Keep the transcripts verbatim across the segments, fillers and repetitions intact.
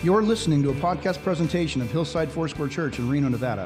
You're listening to a podcast presentation of Hillside Foursquare Church in Reno, Nevada.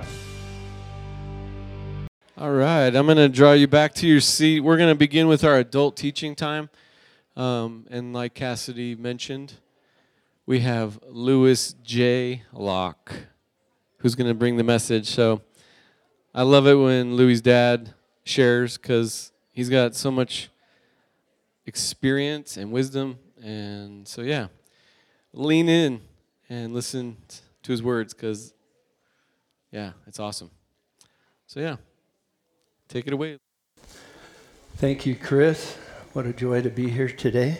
All right, I'm going to draw you back to your seat. We're going to begin with our adult teaching time. Um, and like Cassidy mentioned, we have Lewis J. Locke, who's going to bring the message. So I love it when Louis' dad shares because he's got so much experience and wisdom. And so, yeah, lean in and listen to his words because, yeah, it's awesome. So, yeah, take it away. Thank you, Chris. What a joy to be here today.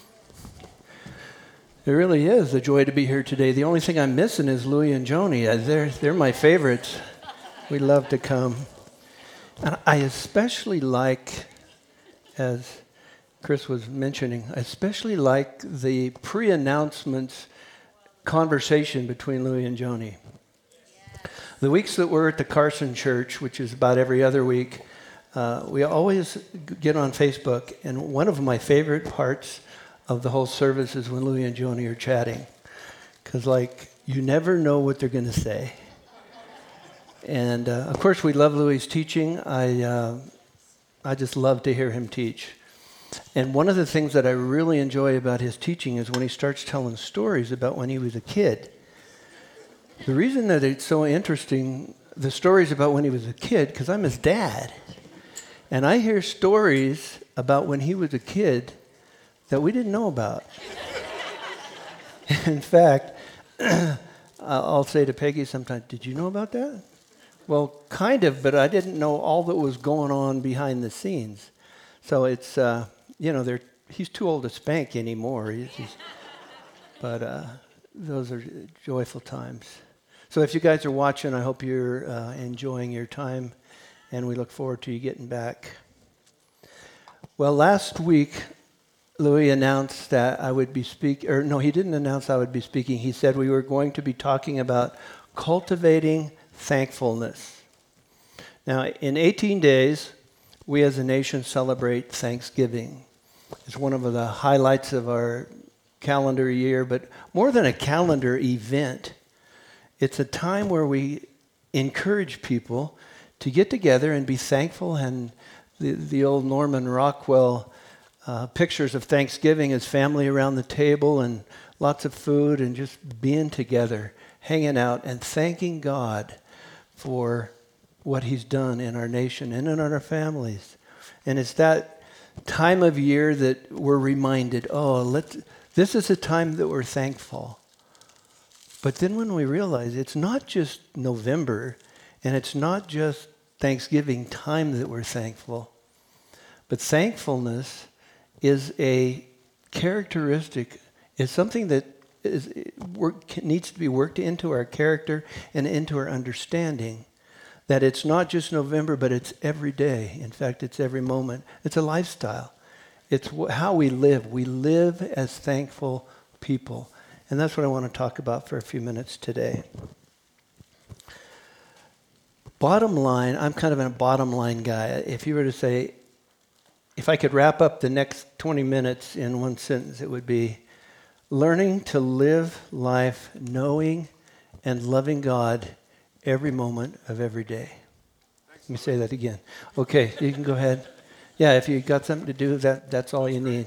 It really is a joy to be here today. The only thing I'm missing is Louie and Joni. Uh, They're, they're my favorites. We love to come. And I especially like, as Chris was mentioning, I especially like the pre-announcements conversation between Louie and Joni. The weeks that we're at the Carson Church, which is about every other week, uh, we always get on Facebook, and one of my favorite parts of the whole service is when Louie and Joni are chatting, because like you never know what they're going to say. And uh, of course, we love Louie's teaching. I uh, I just love to hear him teach. And one of the things that I really enjoy about his teaching is when he starts telling stories about when he was a kid. The reason that it's so interesting, the stories about when he was a kid, because I'm his dad. And I hear stories about when he was a kid that we didn't know about. In fact, I'll say to Peggy sometimes, did you know about that? Well, kind of, but I didn't know all that was going on behind the scenes. So it's, uh, you know, they're, he's too old to spank anymore. He's, he's, but uh, those are joyful times. So if you guys are watching, I hope you're uh, enjoying your time, and we look forward to you getting back. Well, last week, Louis announced that I would be speaking, or no, he didn't announce I would be speaking. He said we were going to be talking about cultivating thankfulness. Now, in eighteen days, we as a nation celebrate Thanksgiving. It's one of the highlights of our calendar year, but more than a calendar event, it's a time where we encourage people to get together and be thankful. And the, the old Norman Rockwell uh, pictures of Thanksgiving is family around the table and lots of food and just being together, hanging out and thanking God for what he's done in our nation and in our families. And it's that time of year that we're reminded, oh, let's, this is a time that we're thankful. But then when we realize it's not just November and it's not just Thanksgiving time that we're thankful, but thankfulness is a characteristic, is something that is work, needs to be worked into our character and into our understanding. That it's not just November, but it's every day. In fact, it's every moment. It's a lifestyle. It's wh- how we live. We live as thankful people. And that's what I want to talk about for a few minutes today. Bottom line, I'm kind of a bottom line guy. If you were to say, if I could wrap up the next twenty minutes in one sentence, it would be learning to live life knowing and loving God every moment of every day. Let me say that again. Okay, you can go ahead. Yeah, if you got something to do, that that's all you need.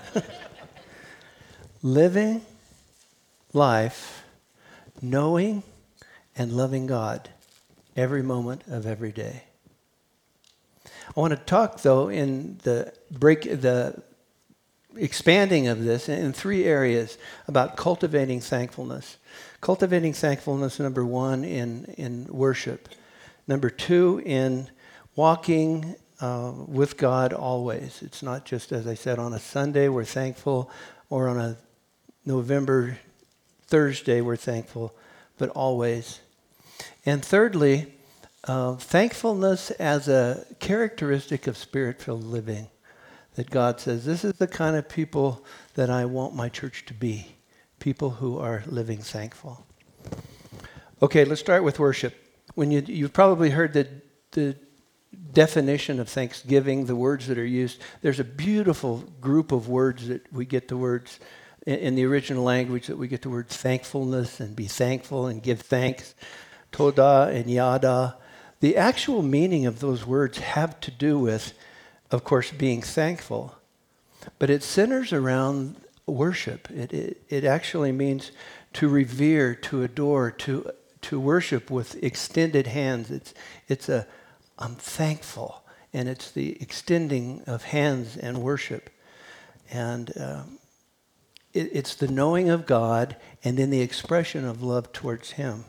Living life, knowing and loving God every moment of every day. I want to talk, though, in the break, the expanding of this in three areas about cultivating thankfulness. Cultivating thankfulness, number one, in, in worship. Number two, in walking uh, with God always. It's not just, as I said, on a Sunday we're thankful, or on a November Thursday we're thankful, but always. And thirdly, uh, thankfulness as a characteristic of spirit-filled living. That God says, this is the kind of people that I want my church to be. People who are living thankful. Okay, let's start with worship. When you, you've probably heard the, the definition of thanksgiving, the words that are used. There's a beautiful group of words that we get the words In, in the original language that we get the word thankfulness and be thankful and give thanks, toda and yada. The actual meaning of those words have to do with, of course, being thankful. But it centers around worship. It, it, it actually means to revere, to adore, to to worship with extended hands. It's it's a I'm thankful, and it's the extending of hands and worship, and um, it, it's the knowing of God and then the expression of love towards Him.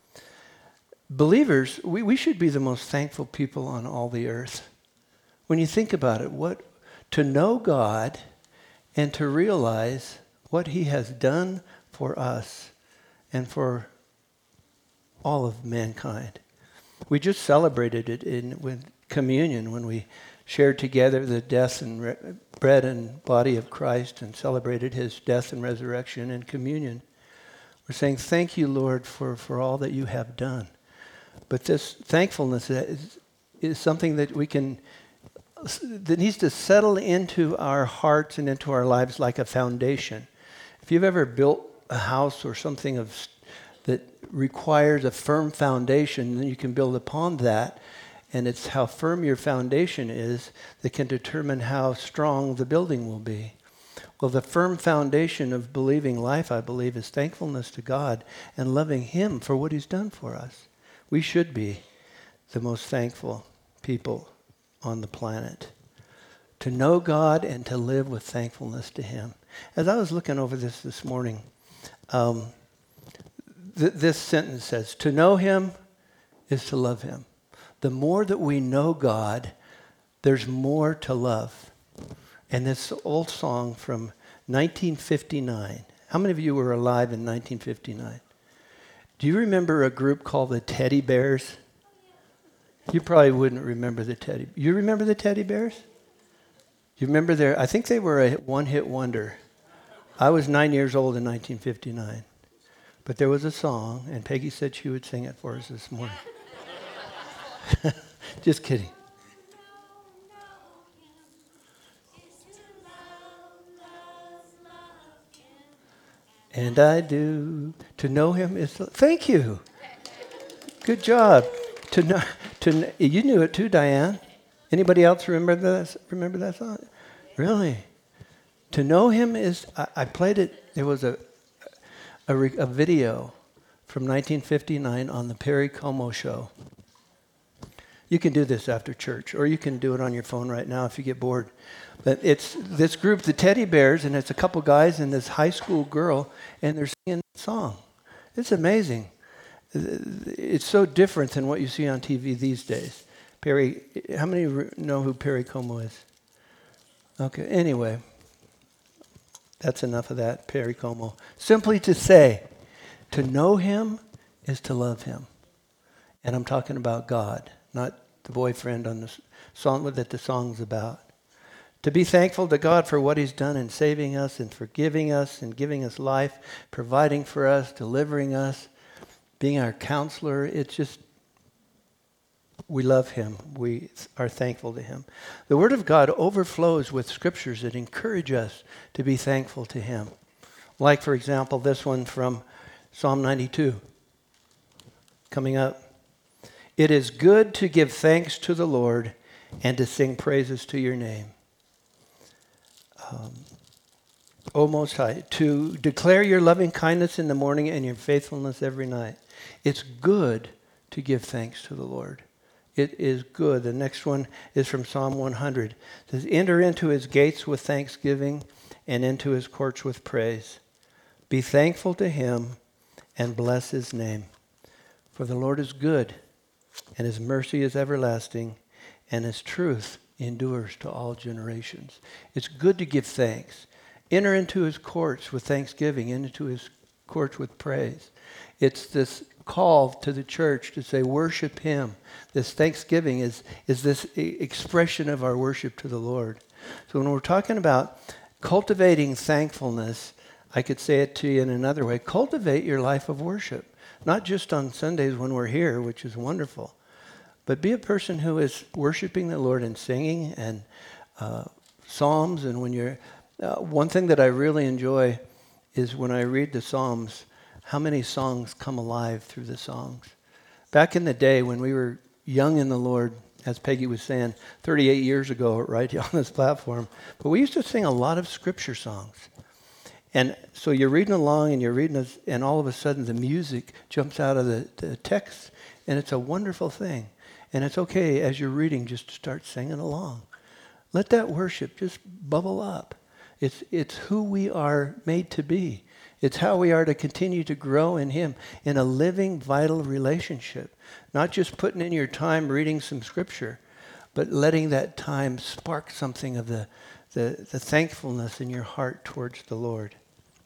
Believers, we, we should be the most thankful people on all the earth. When you think about it, what to know God and to realize what He has done for us and for all of mankind. We just celebrated it in with communion when we shared together the death and re- bread and body of Christ and celebrated His death and resurrection in communion. We're saying, thank you, Lord, for, for all that you have done. But this thankfulness is, is something that we can, that needs to settle into our hearts and into our lives like a foundation. If you've ever built a house or something of that requires a firm foundation, then you can build upon that. And it's how firm your foundation is that can determine how strong the building will be. Well, the firm foundation of believing life, I believe, is thankfulness to God and loving Him for what He's done for us. We should be the most thankful people on the planet. To know God and to live with thankfulness to Him. As I was looking over this this morning, um, th- this sentence says, to know Him is to love Him. The more that we know God, there's more to love. And this old song from nineteen fifty-nine. How many of you were alive in nineteen fifty-nine? Do you remember a group called the Teddy Bears? You probably wouldn't remember the Teddy. You remember the Teddy Bears? You remember their, I think they were a one-hit wonder. I was nine years old in nineteen fifty-nine. But there was a song, and Peggy said she would sing it for us this morning. Just kidding. And I do. To know Him is... Thank you. Good job. To know, to you knew it too, Diane. Anybody else remember that? Remember that song? Really? To know Him is... I, I played it. There was a, a a video from nineteen fifty-nine on the Perry Como Show. You can do this after church, or you can do it on your phone right now if you get bored. But it's this group, the Teddy Bears, and it's a couple guys and this high school girl, and they're singing a song. It's amazing. It's so different than what you see on T V these days. Perry, how many know who Perry Como is? Okay, anyway, that's enough of that, Perry Como. Simply to say, to know Him is to love Him. And I'm talking about God, not the boyfriend on the song that the song's about. To be thankful to God for what He's done in saving us and forgiving us and giving us life, providing for us, delivering us, being our counselor. It's just, we love Him. We are thankful to Him. The Word of God overflows with scriptures that encourage us to be thankful to Him. Like, for example, this one from Psalm ninety-two. Coming up. It is good to give thanks to the Lord and to sing praises to your name. Um, O Most High, to declare your loving kindness in the morning and your faithfulness every night. It's good to give thanks to the Lord. It is good. The next one is from Psalm one hundred. It says, enter into His gates with thanksgiving and into His courts with praise. Be thankful to Him and bless His name. For the Lord is good, and His mercy is everlasting, and His truth endures to all generations. It's good to give thanks. Enter into His courts with thanksgiving, into His courts with praise. It's this call to the church to say, worship Him. This thanksgiving is, is this expression of our worship to the Lord. So when we're talking about cultivating thankfulness, I could say it to you in another way. Cultivate your life of worship. Not just on Sundays when we're here, which is wonderful, but be a person who is worshiping the Lord and singing and uh, psalms. And when you're, uh, one thing that I really enjoy is when I read the Psalms, how many songs come alive through the songs. Back in the day when we were young in the Lord, as Peggy was saying, thirty-eight years ago, right, on this platform, but we used to sing a lot of scripture songs. And so you're reading along and you're reading, this, and all of a sudden the music jumps out of the, the text, and it's a wonderful thing. And it's okay as you're reading just to start singing along. Let that worship just bubble up. It's, it's who we are made to be. It's how we are to continue to grow in Him in a living, vital relationship. Not just putting in your time reading some scripture, but letting that time spark something of the, the, the thankfulness in your heart towards the Lord.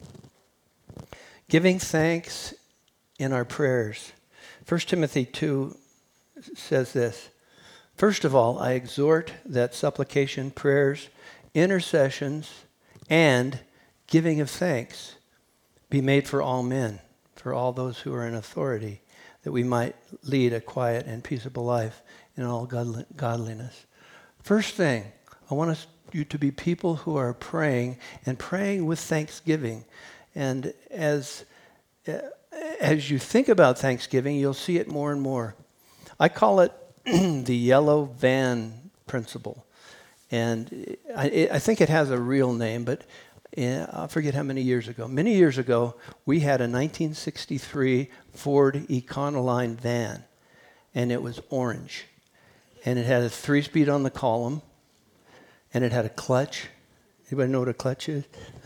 Giving thanks in our prayers. First Timothy two says this. First of all, I exhort that supplication, prayers, intercessions, and giving of thanks be made for all men, for all those who are in authority, that we might lead a quiet and peaceable life in all godliness. First thing, I want us, you to be people who are praying and praying with thanksgiving. And as, uh, as you think about Thanksgiving, you'll see it more and more. I call it the yellow van principle. And I, I think it has a real name, but I forget how many years ago. Many years ago, we had a nineteen sixty-three Ford Econoline van, and it was orange. And it had a three-speed on the column, and it had a clutch. Anybody know what a clutch is?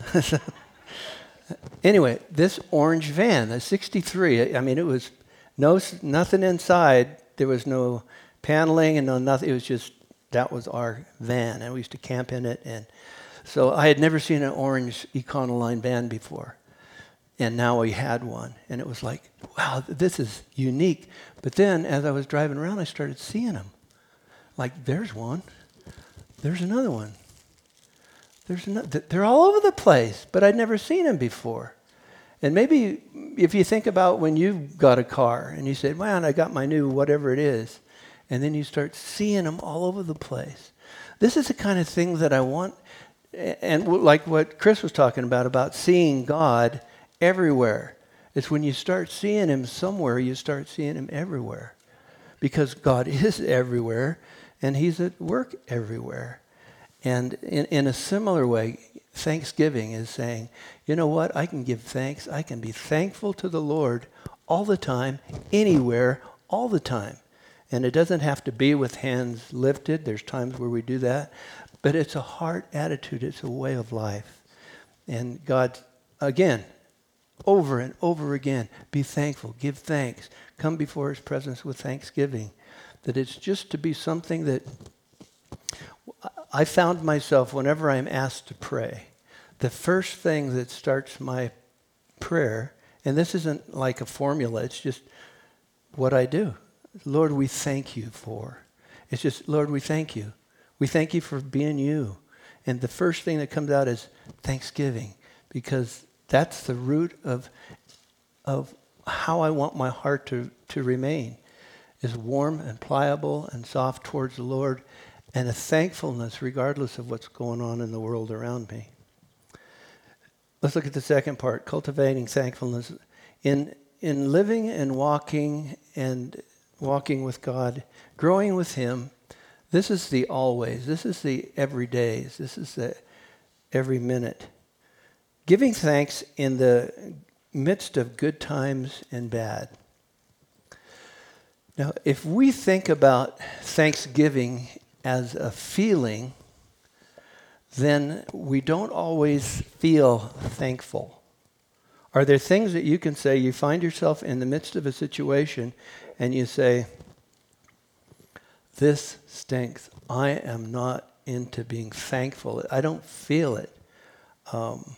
Anyway, this orange van, the sixty-three, I mean, it was no nothing inside. There was no paneling and no nothing. It was just, that was our van, and we used to camp in it. And so I had never seen an orange Econoline van before, and now we had one, and it was like, wow, this is unique. But then, as I was driving around, I started seeing them. Like, there's one, there's another one, there's another. They're all over the place, but I'd never seen them before. And maybe if you think about when you got a car, and you said, man, I got my new whatever it is, and then you start seeing them all over the place. This is the kind of thing that I want. And like what Chris was talking about, about seeing God everywhere. It's when you start seeing Him somewhere, you start seeing Him everywhere. Because God is everywhere, and He's at work everywhere. And in, in a similar way, Thanksgiving is saying, you know what, I can give thanks. I can be thankful to the Lord all the time, anywhere, all the time. And it doesn't have to be with hands lifted. There's times where we do that. But it's a heart attitude. It's a way of life. And God, again, over and over again, be thankful, give thanks, come before His presence with thanksgiving. That it's just to be something that I found myself, whenever I'm asked to pray, the first thing that starts my prayer, and this isn't like a formula, it's just what I do. Lord, we thank You for. It's just, Lord, we thank You. We thank You for being You. And the first thing that comes out is thanksgiving, because that's the root of, of how I want my heart to, to remain, is warm and pliable and soft towards the Lord, and a thankfulness regardless of what's going on in the world around me. Let's look at the second part, cultivating thankfulness. In, in living and walking and walking with God, growing with Him, this is the always, this is the everydays, this is the every minute. Giving thanks in the midst of good times and bad. Now, if we think about thanksgiving as a feeling, then we don't always feel thankful. Are there things that you can say, you find yourself in the midst of a situation and you say, this stinks. I am not into being thankful. I don't feel it. Um,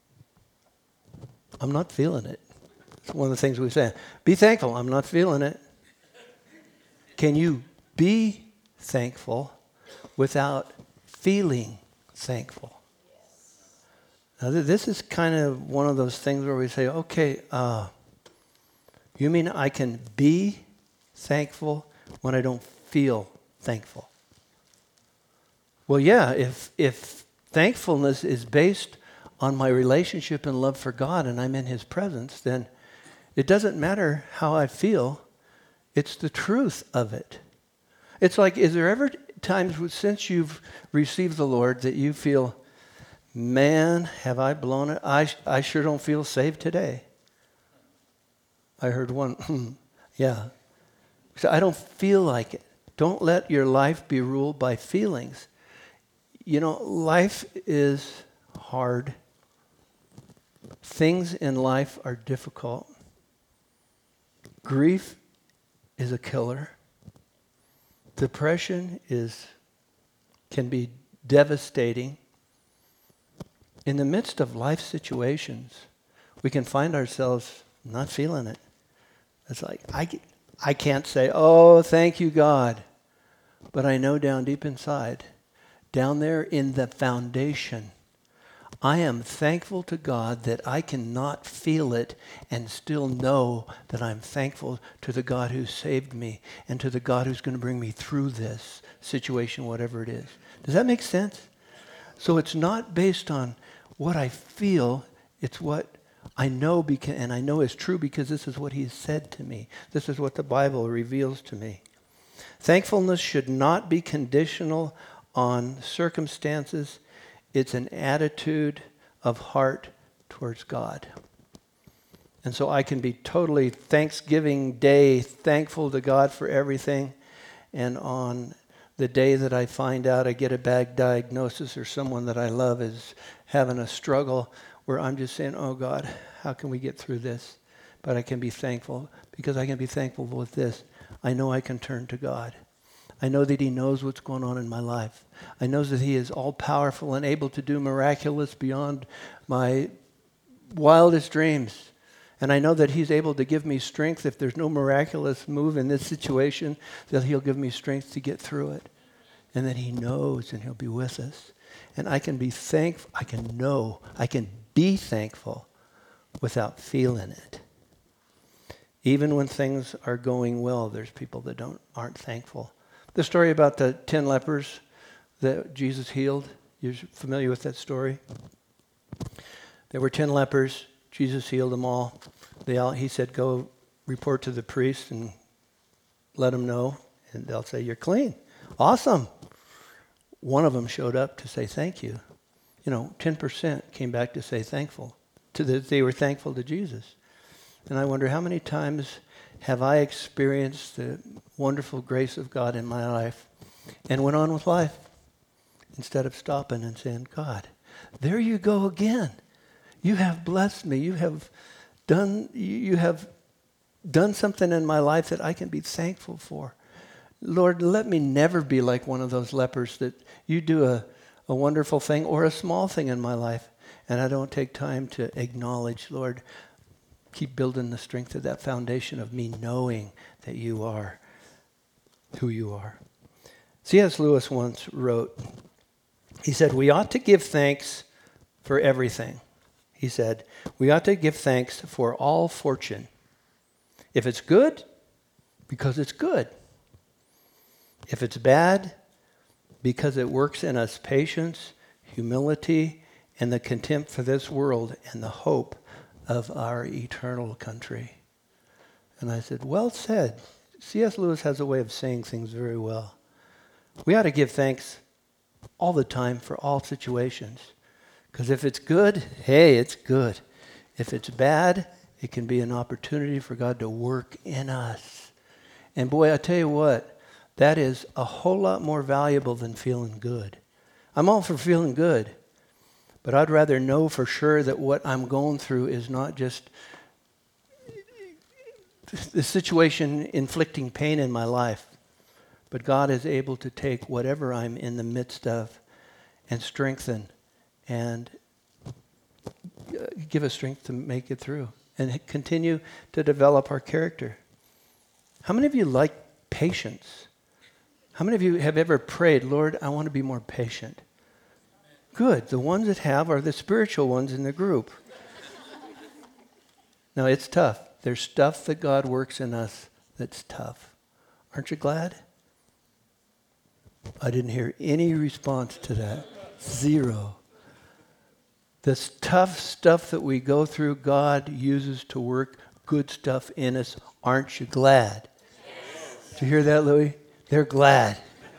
I'm not feeling it. It's one of the things we say. Be thankful. I'm not feeling it. Can you be thankful without feeling thankful? Now, th- this is kind of one of those things where we say, okay, uh, you mean I can be thankful when I don't feel thankful? Well, yeah, if if thankfulness is based on my relationship and love for God and I'm in his presence, then it doesn't matter how I feel. It's the truth of it. It's like, is there ever times since you've received the Lord that you feel, man, have I blown it? I, I sure don't feel saved today. I heard one, yeah. So I don't feel like it. Don't let your life be ruled by feelings. You know, life is hard. Things in life are difficult. Grief is a killer. Depression is can be devastating. In the midst of life situations, we can find ourselves not feeling it. It's like, I, I can't say, oh, thank you, God. But I know down deep inside, down there in the foundation, I am thankful to God that I cannot feel it and still know that I'm thankful to the God who saved me and to the God who's going to bring me through this situation, whatever it is. Does that make sense? So it's not based on what I feel, it's what I know, beca- and I know is true because this is what he has said to me. This is what the Bible reveals to me. Thankfulness should not be conditional on circumstances. It's an attitude of heart towards God. And so I can be totally Thanksgiving Day thankful to God for everything. And on the day that I find out I get a bad diagnosis or someone that I love is having a struggle, where I'm just saying, oh God, how can we get through this? But I can be thankful because I can be thankful with this. I know I can turn to God. I know that he knows what's going on in my life. I know that he is all-powerful and able to do miraculous beyond my wildest dreams. And I know that he's able to give me strength if there's no miraculous move in this situation, that he'll give me strength to get through it. And that he knows and he'll be with us. And I can be thankful, I can know, I can be thankful without feeling it. Even when things are going well, there's people that don't aren't thankful. The story about the ten lepers that Jesus healed, you're familiar with that story? There were ten lepers. Jesus healed them all. They all. He said, go report to the priest and let them know. And they'll say, you're clean. Awesome. One of them showed up to say thank you. You know, ten percent came back to say thankful. To that they were thankful to Jesus. And I wonder how many times have I experienced the wonderful grace of God in my life and went on with life instead of stopping and saying, God, there you go again. You have blessed me. You have done, you have done something in my life that I can be thankful for. Lord, let me never be like one of those lepers that you do a, a wonderful thing or a small thing in my life and I don't take time to acknowledge, Lord, keep building the strength of that foundation of me knowing that you are who you are. C S Lewis once wrote, he said, we ought to give thanks for everything. He said, we ought to give thanks for all fortune. If it's good, because it's good. If it's bad, because it works in us patience, humility, and the contempt for this world and the hope of our eternal country. And I said, well said. C S Lewis has a way of saying things very well. We ought to give thanks all the time for all situations. Because if it's good, hey, it's good. If it's bad, it can be an opportunity for God to work in us. And boy, I tell you what, that is a whole lot more valuable than feeling good. I'm all for feeling good. But I'd rather know for sure that what I'm going through is not just the situation inflicting pain in my life, but God is able to take whatever I'm in the midst of and strengthen and give us strength to make it through and continue to develop our character. How many of you like patience? How many of you have ever prayed, Lord, I want to be more patient? Good. The ones that have are the spiritual ones in the group. Now, it's tough. There's stuff that God works in us that's tough. Aren't you glad? I didn't hear any response to that. Zero. This tough stuff that we go through, God uses to work good stuff in us. Aren't you glad? Yes. Did you hear that, Louis? They're glad.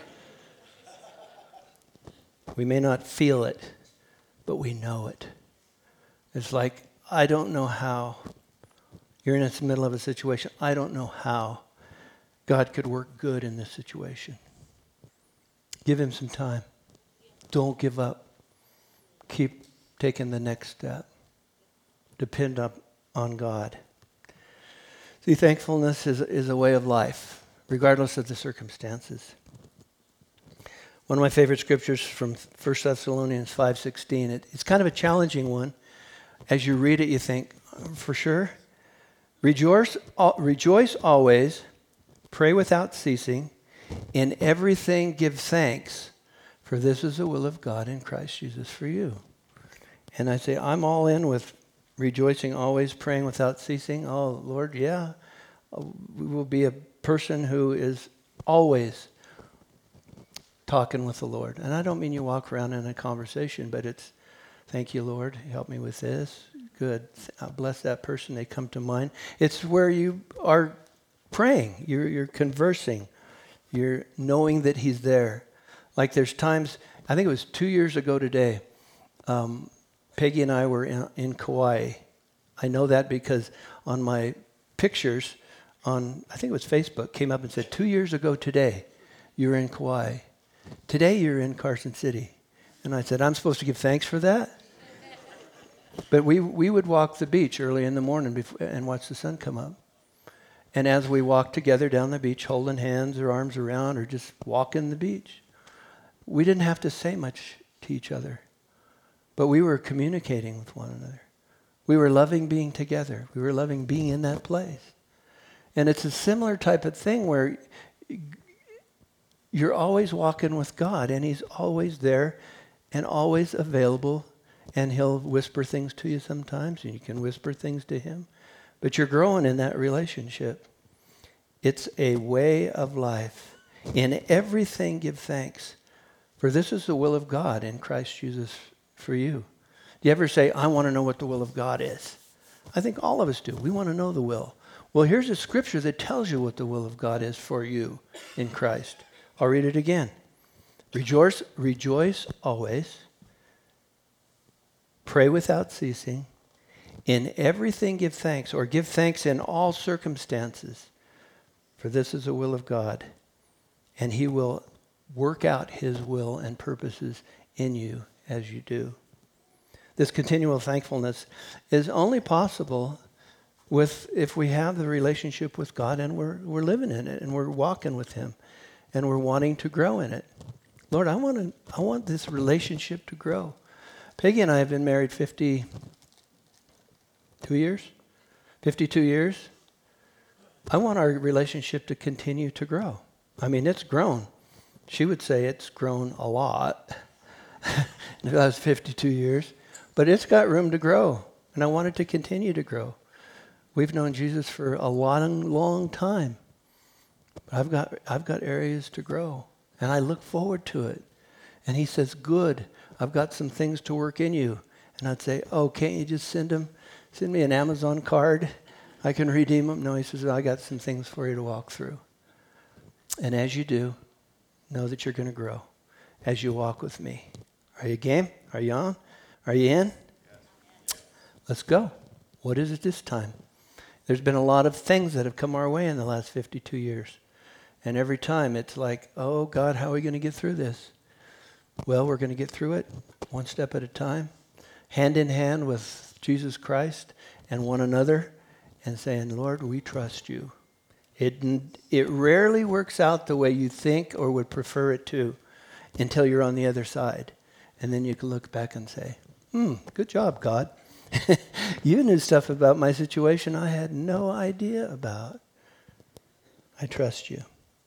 We may not feel it, but we know it. It's like, I don't know how. You're in the middle of a situation. I don't know how God could work good in this situation. Give him some time. Don't give up. Keep taking the next step. Depend up on God. See, thankfulness is, is a way of life, regardless of the circumstances. One of my favorite scriptures from First Thessalonians five sixteen. It, it's kind of a challenging one. As you read it, you think, for sure? Rejoice, rejoice always, pray without ceasing, in everything give thanks, for this is the will of God in Christ Jesus for you. And I say, I'm all in with rejoicing always, praying without ceasing. Oh, Lord, yeah. We will be a person who is always talking with the Lord. And I don't mean you walk around in a conversation, but it's, thank you, Lord, help me with this. Good. I'll bless that person. They come to mind. It's where you are praying. You're, you're conversing. You're knowing that he's there. Like there's times, I think it was two years ago today, um, Peggy and I were in, in Kauai. I know that because on my pictures on, I think it was Facebook, came up and said, two years ago today, you were in Kauai. Today you're in Carson City. And I said, I'm supposed to give thanks for that? But we we would walk the beach early in the morning before, and watch the sun come up. And as we walked together down the beach, holding hands or arms around or just walking the beach, we didn't have to say much to each other. But we were communicating with one another. We were loving being together. We were loving being in that place. And it's a similar type of thing where you're always walking with God, and he's always there and always available. And he'll whisper things to you sometimes, and you can whisper things to him. But you're growing in that relationship. It's a way of life. In everything give thanks, for this is the will of God in Christ Jesus for you. Do you ever say, I want to know what the will of God is? I think all of us do. We want to know the will. Well, here's a scripture that tells you what the will of God is for you in Christ. I'll read it again. Rejoice, rejoice always. Pray without ceasing. In everything give thanks, or give thanks in all circumstances, for this is the will of God, and he will work out his will and purposes in you as you do. This continual thankfulness is only possible with if we have the relationship with God and we're we're living in it and we're walking with him and we're wanting to grow in it. Lord, I want to I want this relationship to grow. Peggy and I have been married fifty-two years. fifty-two years. I want our relationship to continue to grow. I mean, it's grown. She would say it's grown a lot in the last fifty-two years. But it's got room to grow, and I want it to continue to grow. We've known Jesus for a long, long time. I've got I've got areas to grow, and I look forward to it. And he says, good, I've got some things to work in you. And I'd say, oh, can't you just send them, send me an Amazon card? I can redeem them. No, he says, I got some things for you to walk through. And as you do, know that you're going to grow as you walk with me. Are you game? Are you on? Are you in? Let's go. What is it this time? There's been a lot of things that have come our way in the last fifty-two years. And every time it's like, oh, God, how are we going to get through this? Well, we're going to get through it one step at a time, hand in hand with Jesus Christ and one another, and saying, Lord, we trust you. It, it rarely works out the way you think or would prefer it to until you're on the other side. And then you can look back and say, hmm, good job, God. You knew stuff about my situation I had no idea about. I trust you.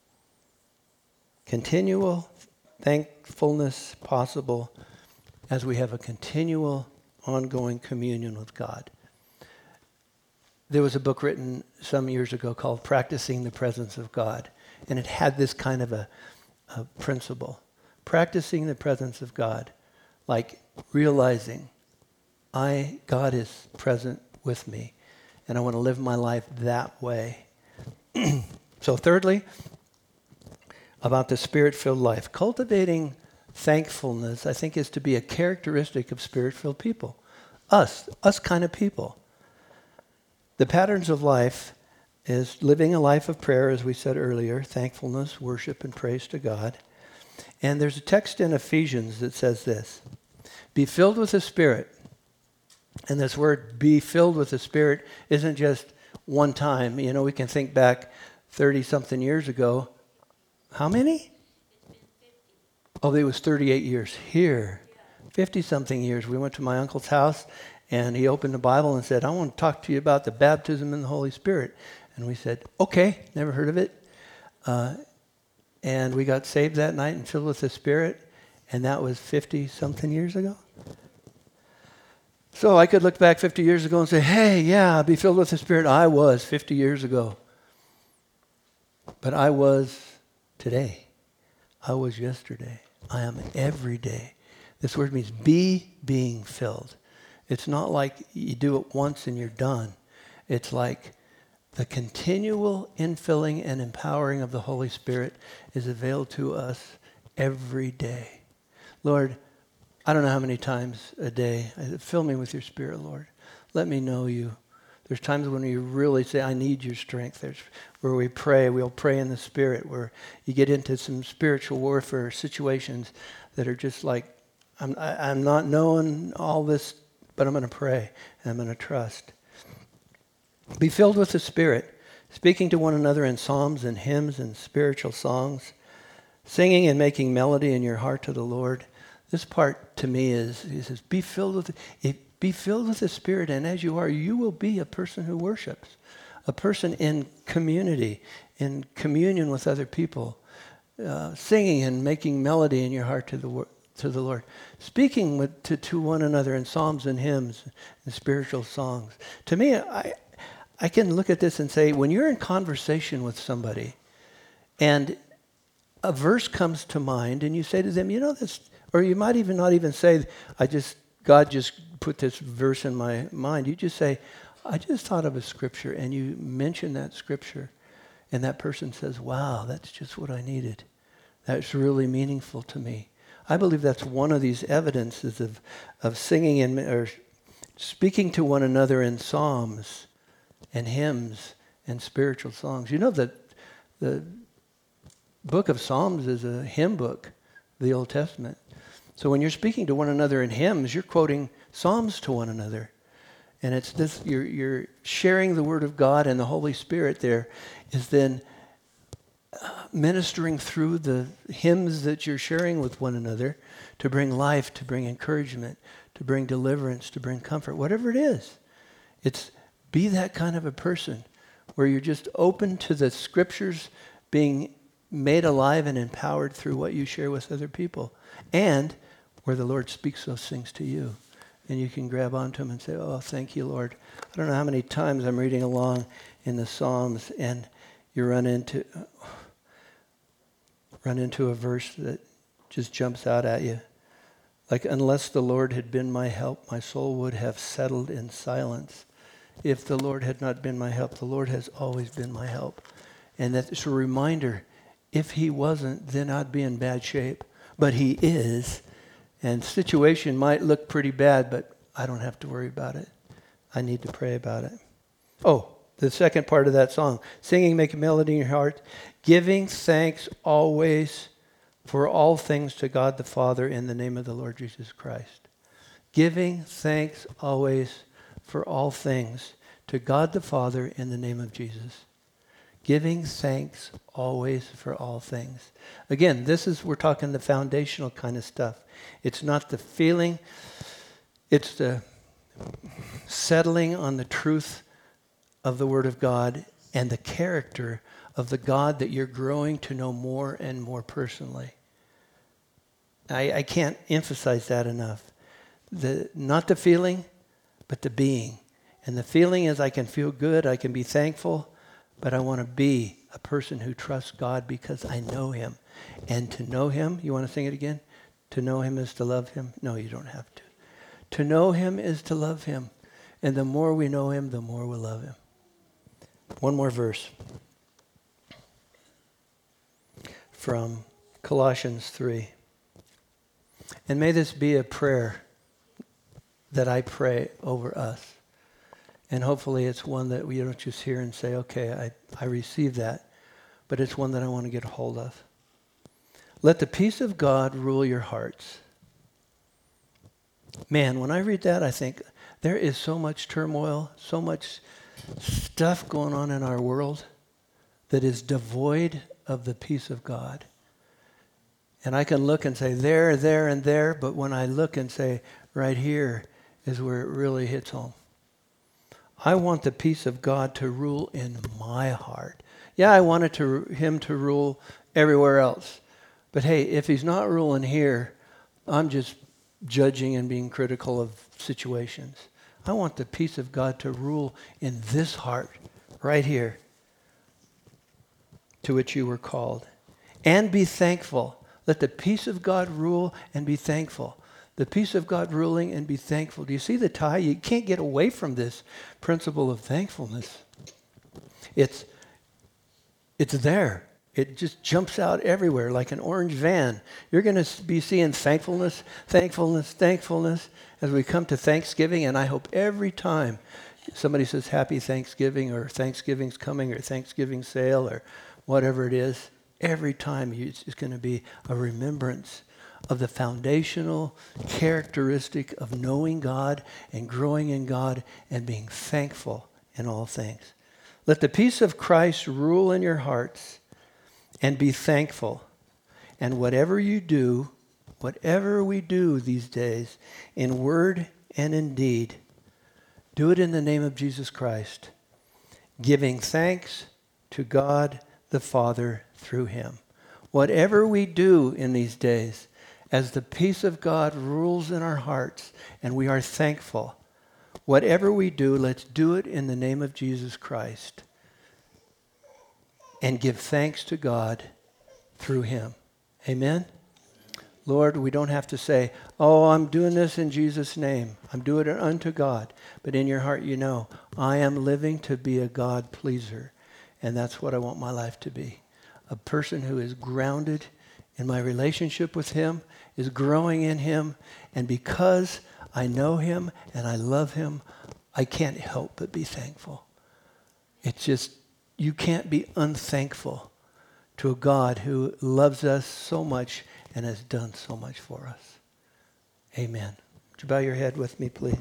Continual thankfulness possible as we have a continual ongoing communion with God. There was a book written some years ago called Practicing the Presence of God, and it had this kind of a, a principle. Practicing the presence of God, like realizing I God is present with me, and I want to live my life that way. So thirdly, about the Spirit-filled life. Cultivating thankfulness, I think, is to be a characteristic of Spirit-filled people. Us, us kind of people. The patterns of life is living a life of prayer, as we said earlier, thankfulness, worship, and praise to God. And there's a text in Ephesians that says this, be filled with the Spirit. And this word, be filled with the Spirit, isn't just one time. You know, we can think back thirty-something years ago. How many? Oh, it was thirty-eight years here. fifty-something years. We went to my uncle's house, and he opened the Bible and said, I want to talk to you about the baptism in the Holy Spirit. And we said, okay, never heard of it. Uh, and we got saved that night and filled with the Spirit, and that was fifty-something years ago. So I could look back fifty years ago and say, hey, yeah, be filled with the Spirit. I was fifty years ago. But I was today. I was yesterday. I am every day. This word means be being filled. It's not like you do it once and you're done. It's like the continual infilling and empowering of the Holy Spirit is availed to us every day. Lord, I don't know how many times a day. Fill me with your Spirit, Lord. Let me know you. There's times when you really say, I need your strength. There's where we pray. We'll pray in the Spirit, where you get into some spiritual warfare situations that are just like, I'm, I, I'm not knowing all this, but I'm going to pray and I'm going to trust. Be filled with the Spirit, speaking to one another in psalms and hymns and spiritual songs, singing and making melody in your heart to the Lord. This part to me is, he says, be filled with, it, be filled with the Spirit, and as you are, you will be a person who worships, a person in community, in communion with other people, uh, singing and making melody in your heart to the to the Lord, speaking with, to, to one another in psalms and hymns and spiritual songs. To me, I I can look at this and say, when you're in conversation with somebody, and a verse comes to mind, and you say to them, you know this. Or you might even not even say, I just, God just put this verse in my mind. You just say, I just thought of a scripture, and you mention that scripture, and that person says, wow, that's just what I needed. That's really meaningful to me. I believe that's one of these evidences of, of singing and or speaking to one another in psalms and hymns and spiritual songs. You know that the book of Psalms is a hymn book, the Old Testament. So when you're speaking to one another in hymns, you're quoting Psalms to one another. And it's this, you're, you're sharing the Word of God, and the Holy Spirit there is then uh, ministering through the hymns that you're sharing with one another to bring life, to bring encouragement, to bring deliverance, to bring comfort, whatever it is. It's be that kind of a person where you're just open to the Scriptures being made alive and empowered through what you share with other people. And where the Lord speaks those things to you. And you can grab onto them and say, oh, thank you, Lord. I don't know how many times I'm reading along in the Psalms and you run into run into a verse that just jumps out at you. Like, unless the Lord had been my help, my soul would have settled in silence. If the Lord had not been my help, the Lord has always been my help. And that's a reminder, if he wasn't, then I'd be in bad shape. But he is. And the situation might look pretty bad, but I don't have to worry about it. I need to pray about it. Oh, the second part of that song. Singing, make a melody in your heart. Giving thanks always for all things to God the Father in the name of the Lord Jesus Christ. Giving thanks always for all things to God the Father in the name of Jesus. Giving thanks always for all things. Again, this is, we're talking the foundational kind of stuff. It's not the feeling. It's the settling on the truth of the Word of God and the character of the God that you're growing to know more and more personally. I, I can't emphasize that enough. The, not the feeling, but the being. And the feeling is I can feel good, I can be thankful, but I want to be a person who trusts God because I know Him. And to know Him, you want to sing it again? To know Him is to love Him? No, you don't have to. To know him is to love him. And the more we know him, the more we'll love him. One more verse from Colossians three. And may this be a prayer that I pray over us. And hopefully it's one that we don't just hear and say, okay, I, I receive that. But it's one that I want to get a hold of. Let the peace of God rule your hearts. Man, when I read that, I think there is so much turmoil, so much stuff going on in our world that is devoid of the peace of God. And I can look and say there, there, and there, but when I look and say right here is where it really hits home. I want the peace of God to rule in my heart. Yeah, I wanted to, him to rule everywhere else. But hey, if he's not ruling here, I'm just judging and being critical of situations. I want the peace of God to rule in this heart, right here, to which you were called. And be thankful. Let the peace of God rule and be thankful. The peace of God ruling and be thankful. Do you see the tie? You can't get away from this principle of thankfulness. It's, it's there. It just jumps out everywhere like an orange van. You're going to be seeing thankfulness, thankfulness, thankfulness as we come to Thanksgiving. And I hope every time somebody says Happy Thanksgiving or Thanksgiving's coming or Thanksgiving sale or whatever it is, every time it's going to be a remembrance of the foundational characteristic of knowing God and growing in God and being thankful in all things. Let the peace of Christ rule in your hearts. And be thankful. And whatever you do, whatever we do these days, in word and in deed, do it in the name of Jesus Christ, giving thanks to God the Father through him. Whatever we do in these days, as the peace of God rules in our hearts and we are thankful, whatever we do, let's do it in the name of Jesus Christ. And give thanks to God through him. Amen? Lord, we don't have to say, oh, I'm doing this in Jesus' name. I'm doing it unto God. But in your heart, you know, I am living to be a God pleaser. And that's what I want my life to be. A person who is grounded in my relationship with him, is growing in him. And because I know him and I love him, I can't help but be thankful. It's just, you can't be unthankful to a God who loves us so much and has done so much for us. Amen. Would you bow your head with me, please?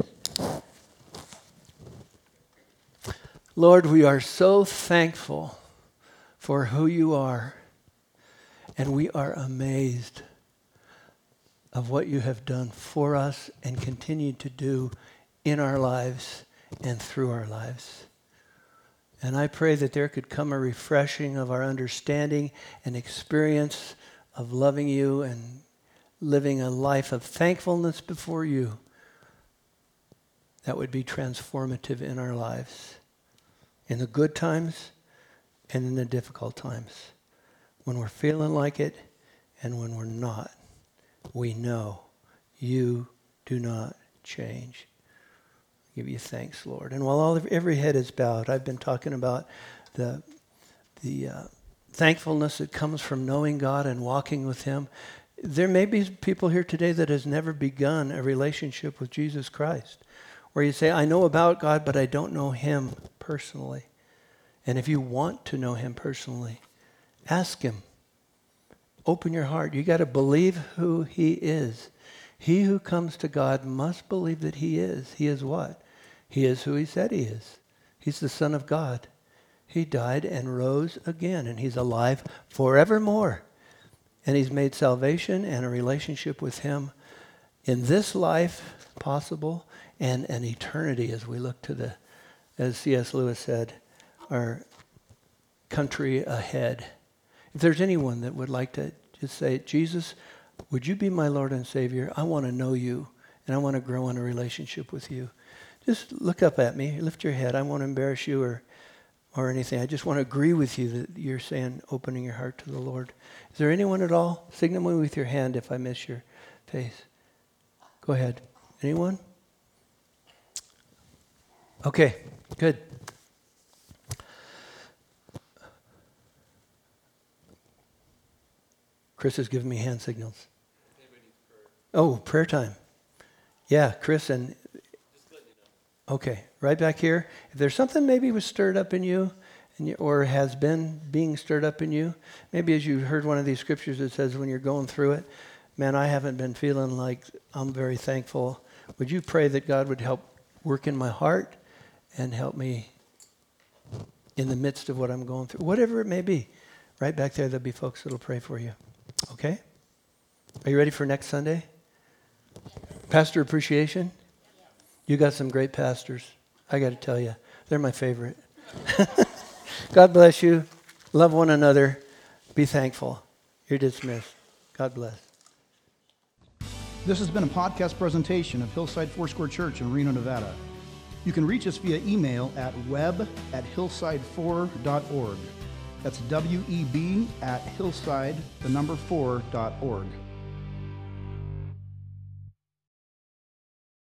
Lord, we are so thankful for who you are, and we are amazed of what you have done for us and continue to do in our lives and through our lives. And I pray that there could come a refreshing of our understanding and experience of loving you and living a life of thankfulness before you that would be transformative in our lives, in the good times and in the difficult times. When we're feeling like it and when we're not, we know you do not change. Give you thanks, Lord. And while all of, every head is bowed, I've been talking about the the uh, thankfulness that comes from knowing God and walking with him. There may be people here today that has never begun a relationship with Jesus Christ, where you say, I know about God, but I don't know him personally. And if you want to know him personally, ask him. Open your heart. You got to believe who he is. He who comes to God must believe that he is. He is what? He is who he said he is. He's the Son of God. He died and rose again, and he's alive forevermore. And he's made salvation and a relationship with him in this life possible and an eternity as we look to the, as C S Lewis said, our country ahead. If there's anyone that would like to just say, Jesus, would you be my Lord and Savior? I want to know you, and I want to grow in a relationship with you. Just look up at me, lift your head. I won't embarrass you or, or anything. I just want to agree with you that you're saying, opening your heart to the Lord. Is there anyone at all? Signal me with your hand if I miss your face. Go ahead. Anyone? Okay, good. Chris is giving me hand signals. Oh, prayer time. Yeah, Chris and... Okay, right back here. If there's something maybe was stirred up in you, and you, or has been being stirred up in you, maybe as you heard one of these scriptures that says when you're going through it, man, I haven't been feeling like I'm very thankful. Would you pray that God would help work in my heart and help me in the midst of what I'm going through? Whatever it may be. Right back there, there'll be folks that'll pray for you. Okay? Are you ready for next Sunday? Pastor appreciation? You got some great pastors. I got to tell you, they're my favorite. God bless you. Love one another. Be thankful. You're dismissed. God bless. This has been a podcast presentation of Hillside Foursquare Church in Reno, Nevada. You can reach us via email at web at hillside four dot org. That's W E B at hillside, the number four, dot org.